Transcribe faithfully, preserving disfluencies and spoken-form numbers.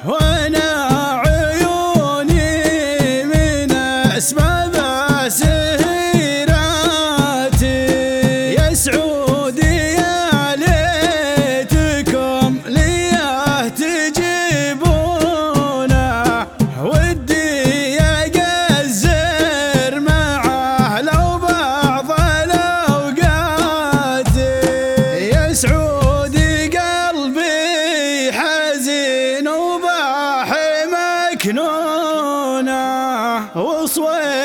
وانا عيوني من اسباب سهيراتي يا سعودي يا ليتكم ليه تجيبونه ودي اقزر معه لو بعض الاوقات يا سعودي قلبي حزين وباحي مكنونه وصويت